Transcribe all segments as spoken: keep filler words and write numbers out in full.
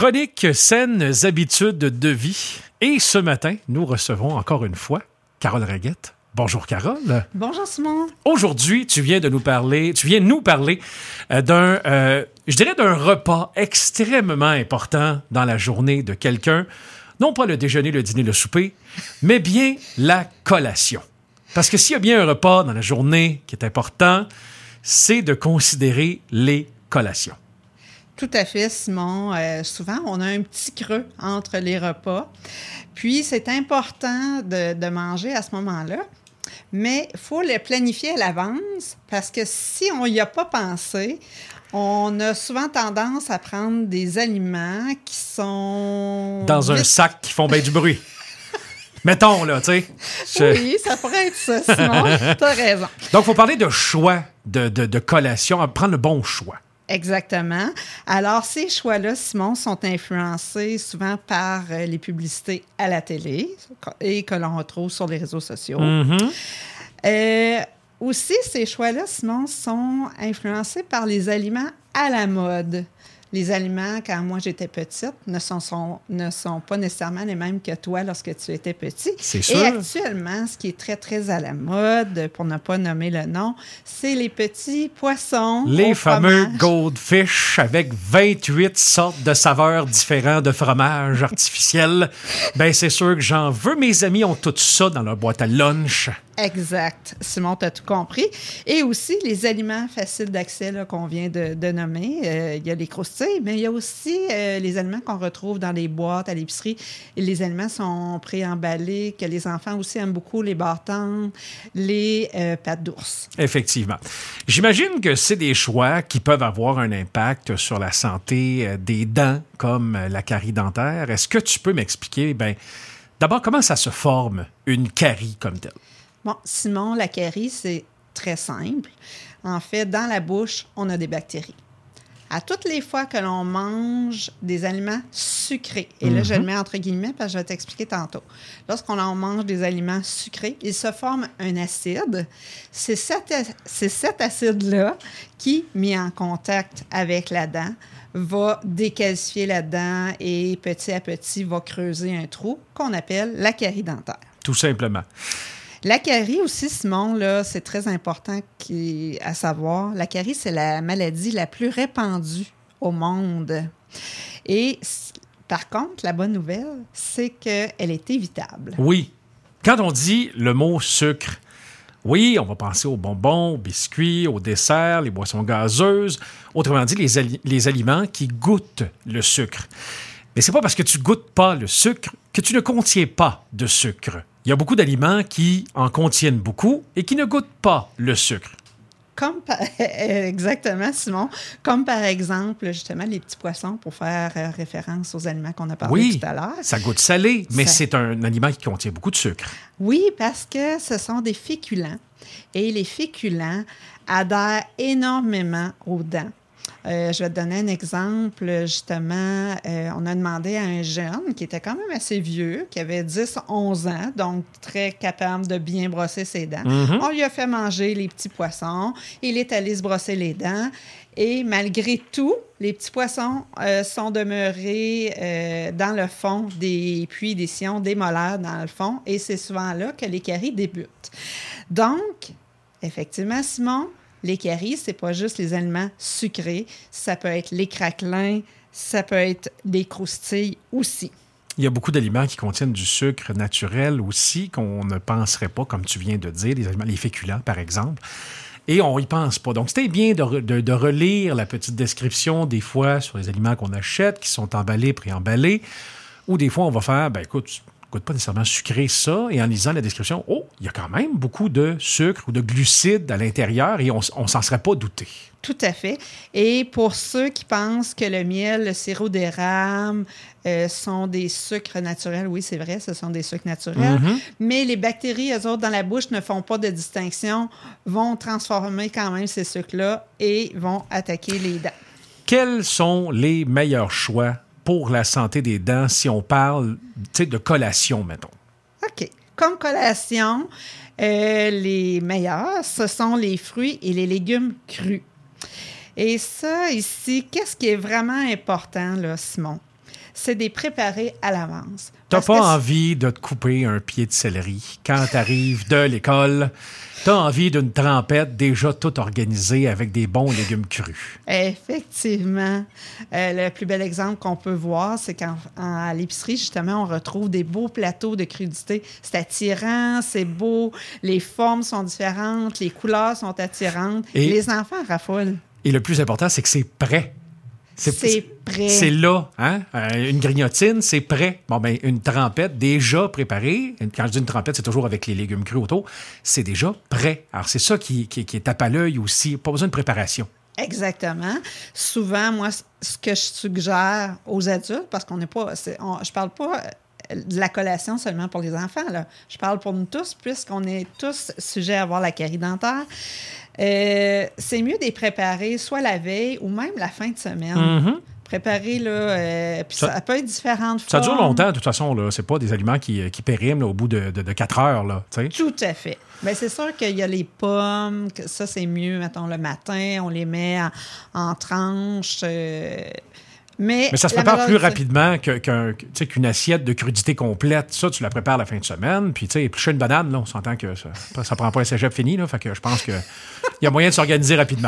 Chronique Saines habitudes de vie. Et ce matin, nous recevons encore une fois Carole Raguette. Bonjour Carole. Bonjour Simon. Aujourd'hui, tu viens de nous parler, tu viens nous parler euh, d'un, euh, je dirais d'un repas extrêmement important dans la journée de quelqu'un. Non pas le déjeuner, le dîner, le souper, mais bien la collation. Parce que s'il y a bien un repas dans la journée qui est important, c'est de considérer les collations. Tout à fait, Simon. Euh, souvent, on a un petit creux entre les repas. Puis, c'est important de, de manger à ce moment-là, mais il faut le planifier à l'avance parce que si on n'y a pas pensé, on a souvent tendance à prendre des aliments qui sont... Dans un vite... sac qui font bien du bruit. Mettons, là, tu sais. Je... Oui, ça pourrait être ça, Simon. Tu as raison. Donc, il faut parler de choix de, de, de collation, prendre le bon choix. Exactement. Alors, ces choix-là, Simon, sont influencés souvent par euh, les publicités à la télé et que l'on retrouve sur les réseaux sociaux. Mm-hmm. Euh, aussi, ces choix-là, Simon, sont influencés par les aliments à la mode. Les aliments, quand moi j'étais petite, ne sont, sont, ne sont pas nécessairement les mêmes que toi lorsque tu étais petit. C'est sûr. Et actuellement, ce qui est très, très à la mode, pour ne pas nommer le nom, c'est les petits poissons. Les au fameux fromage. Goldfish avec vingt-huit sortes de saveurs différentes de fromage artificiel. Ben c'est sûr que j'en veux. Mes amis ont tout ça dans leur boîte à lunch. Exact. Simon, tu as tout compris. Et aussi, les aliments faciles d'accès là, qu'on vient de, de nommer. Euh, il y a les croustilles, mais il y a aussi euh, les aliments qu'on retrouve dans les boîtes à l'épicerie. Et les aliments sont préemballés, que les enfants aussi aiment beaucoup, les bâtons, les euh, pâtes d'ours. Effectivement. J'imagine que c'est des choix qui peuvent avoir un impact sur la santé euh, des dents, comme euh, la carie dentaire. Est-ce que tu peux m'expliquer, ben, d'abord, comment ça se forme, une carie comme telle? Bon, Simon, la carie, c'est très simple. En fait, dans la bouche, on a des bactéries. À toutes les fois que l'on mange des aliments sucrés, et là, mm-hmm. je le mets entre guillemets parce que je vais t'expliquer tantôt. Lorsqu'on en mange des aliments sucrés, il se forme un acide. C'est cet, c'est cet acide-là qui, mis en contact avec la dent, va décalcifier la dent et petit à petit va creuser un trou qu'on appelle la carie dentaire. Tout simplement. La carie aussi, Simon, là, c'est très important qui, à savoir. La carie, c'est la maladie la plus répandue au monde. Et par contre, la bonne nouvelle, c'est qu'elle est évitable. Oui. Quand on dit le mot sucre, oui, on va penser aux bonbons, aux biscuits, aux desserts, les boissons gazeuses. Autrement dit, les, ali- les aliments qui goûtent le sucre. Mais c'est pas parce que tu goûtes pas le sucre que tu ne contiens pas de sucre. Il y a beaucoup d'aliments qui en contiennent beaucoup et qui ne goûtent pas le sucre. Comme par... Exactement, Simon. Comme par exemple, justement, les petits poissons, pour faire référence aux aliments qu'on a parlé oui, tout à l'heure. Ça goûte salé, mais ça... c'est un aliment qui contient beaucoup de sucre. Oui, parce que ce sont des féculents. Et les féculents adhèrent énormément aux dents. Euh, je vais te donner un exemple. Justement, euh, on a demandé à un jeune qui était quand même assez vieux, qui avait dix à onze ans, donc très capable de bien brosser ses dents. Mm-hmm. On lui a fait manger les petits poissons. Il est allé se brosser les dents. Et malgré tout, les petits poissons euh, sont demeurés euh, dans le fond des puits, des sillons, des molaires dans le fond. Et c'est souvent là que les caries débutent. Donc, effectivement, Simon, les caries, c'est pas juste les aliments sucrés. Ça peut être les craquelins, ça peut être les croustilles aussi. Il y a beaucoup d'aliments qui contiennent du sucre naturel aussi, qu'on ne penserait pas, comme tu viens de dire, les aliments, les féculents, par exemple. Et on y pense pas. Donc, c'était bien de, de, de relire la petite description, des fois, sur les aliments qu'on achète, qui sont emballés, préemballés. Ou des fois, on va faire, ben écoute, goûte pas nécessairement sucré ça, et en lisant la description, oh, il y a quand même beaucoup de sucre ou de glucides à l'intérieur et on ne s'en serait pas douté. Tout à fait. Et pour ceux qui pensent que le miel, le sirop d'érable euh, sont des sucres naturels, oui, c'est vrai, ce sont des sucres naturels, mm-hmm. mais les bactéries, eux autres, dans la bouche, ne font pas de distinction, vont transformer quand même ces sucres-là et vont attaquer les dents. Quels sont les meilleurs choix pour la santé des dents si on parle de collation, mettons? OK. Comme collation, euh, les meilleurs, ce sont les fruits et les légumes crus. Et ça, ici, qu'est-ce qui est vraiment important, là, Simon? c'est de les préparer à l'avance. T'as Parce pas que envie de te couper un pied de céleri quand tu arrives de l'école. T'as envie d'une trempette déjà toute organisée avec des bons légumes crus. Effectivement. Euh, le plus bel exemple qu'on peut voir, c'est qu'à l'épicerie, justement, on retrouve des beaux plateaux de crudité. C'est attirant, c'est beau, les formes sont différentes, les couleurs sont attirantes. Et, les enfants raffolent. Et le plus important, c'est que c'est prêt. C'est, c'est prêt. C'est là, hein? Euh, une grignotine, c'est prêt. Bon, ben, une trempette déjà préparée. Quand je dis une trempette, c'est toujours avec les légumes crus autour. C'est déjà prêt. Alors, c'est ça qui, qui, qui tape à l'œil aussi. Pas besoin de préparation. Exactement. Souvent, moi, ce que je suggère aux adultes, parce qu'on n'est pas... C'est, on, je parle pas de la collation seulement pour les enfants, là. Je parle pour nous tous, puisqu'on est tous sujets à avoir la carie dentaire. Euh, c'est mieux de les préparer soit la veille ou même la fin de semaine. Mm-hmm. Préparer, là, euh, puis ça, ça peut être différentes Ça formes. dure longtemps, de toute façon, là. C'est pas des aliments qui, qui périment là, au bout de, de, de quatre heures, là, tu sais. Tout à fait. Bien, c'est sûr qu'il y a les pommes, que ça, c'est mieux, mettons, le matin, on les met en, en tranches. Euh, mais, Mais ça se prépare plus rapidement que, qu'un, qu'une assiette de crudité complète. Ça, tu la prépares la fin de semaine. Puis, tu sais, éplucher une banane, là, on s'entend que ça ne prend pas un cégep fini. Là, fait que je pense qu'il y a moyen de s'organiser rapidement.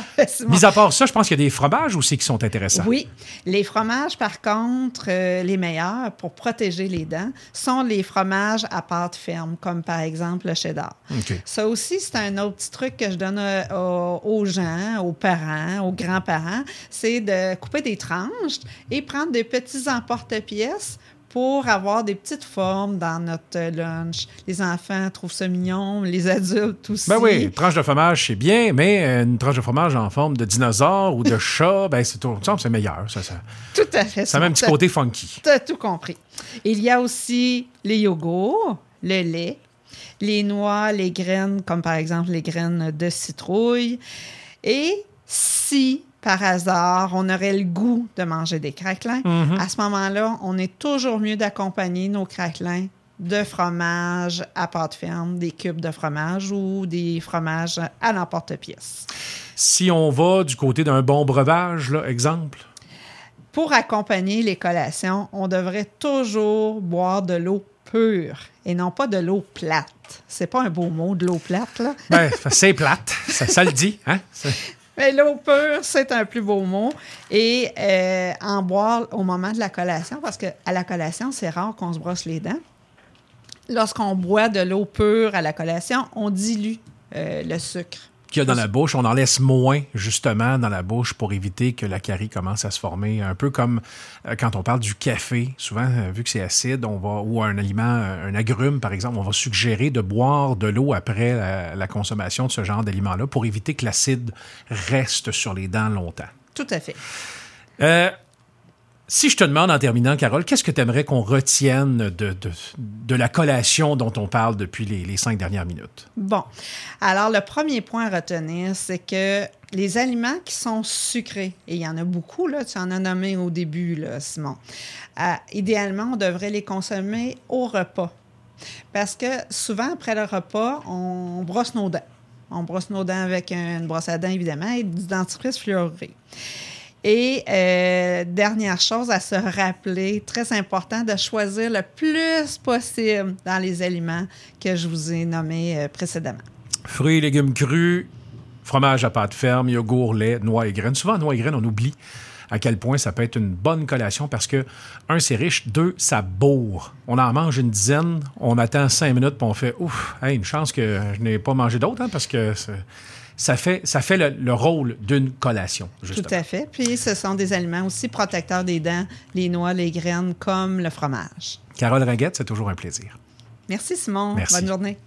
Mis à part ça, je pense qu'il y a des fromages aussi qui sont intéressants. Oui. Les fromages, par contre, euh, les meilleurs pour protéger les dents sont les fromages à pâte ferme, comme par exemple le cheddar. Okay. Ça aussi, c'est un autre petit truc que je donne euh, aux gens, aux parents, aux grands-parents, c'est de couper des tranches et prendre des petits emporte-pièces pour avoir des petites formes dans notre lunch. Les enfants trouvent ça mignon, les adultes aussi. Ben oui, une tranche de fromage, c'est bien, mais une tranche de fromage en forme de dinosaure ou de chat, ben c'est, tout, c'est meilleur. Ça, ça, tout à fait. Ça a même un petit côté funky. Tu as tout compris. Il y a aussi les yogourts, le lait, les noix, les graines, comme par exemple les graines de citrouille. Et si... par hasard, on aurait le goût de manger des craquelins. Mm-hmm. À ce moment-là, on est toujours mieux d'accompagner nos craquelins de fromage à pâte ferme, des cubes de fromage ou des fromages à l'emporte-pièce. Si on va du côté d'un bon breuvage, là, exemple? Pour accompagner les collations, on devrait toujours boire de l'eau pure et non pas de l'eau plate. C'est pas un beau mot, de l'eau plate, là? Ben, c'est plate. Ça, ça le dit, hein? C'est... Mais l'eau pure, c'est un plus beau mot. Et euh, en boire au moment de la collation, parce qu'à la collation, c'est rare qu'on se brosse les dents. Lorsqu'on boit de l'eau pure à la collation, on dilue euh, le sucre. Qu'il y a dans la bouche, on en laisse moins, justement, dans la bouche pour éviter que la carie commence à se former. Un peu comme euh, quand on parle du café. Souvent, euh, vu que c'est acide, on va, ou un aliment, un agrume, par exemple, on va suggérer de boire de l'eau après la, la consommation de ce genre d'aliment-là pour éviter que l'acide reste sur les dents longtemps. Tout à fait. Euh, si je te demande en terminant, Carole, qu'est-ce que tu aimerais qu'on retienne de, de, de la collation dont on parle depuis les, les cinq dernières minutes? Bon. Alors, le premier point à retenir, c'est que les aliments qui sont sucrés, et il y en a beaucoup, là, tu en as nommé au début, là, Simon, euh, idéalement, on devrait les consommer au repas. Parce que souvent, après le repas, on brosse nos dents. On brosse nos dents avec une brosse à dents, évidemment, et du dentifrice fluoré. Et euh, dernière chose à se rappeler, très important, de choisir le plus possible dans les aliments que je vous ai nommés euh, précédemment. Fruits et légumes crus, fromage à pâte ferme, yogourt, lait, noix et graines. Souvent, noix et graines, on oublie à quel point ça peut être une bonne collation parce que, un, c'est riche, deux, ça bourre. On en mange une dizaine, on attend cinq minutes, puis on fait « Ouf, hey, une chance que je n'ai pas mangé d'autres, hein, parce que... C'est... » Ça fait, ça fait le, le rôle d'une collation, justement. Tout à fait. Puis, ce sont des aliments aussi protecteurs des dents, les noix, les graines, comme le fromage. Carole Ringuette, c'est toujours un plaisir. Merci, Simon. Merci. Bonne journée.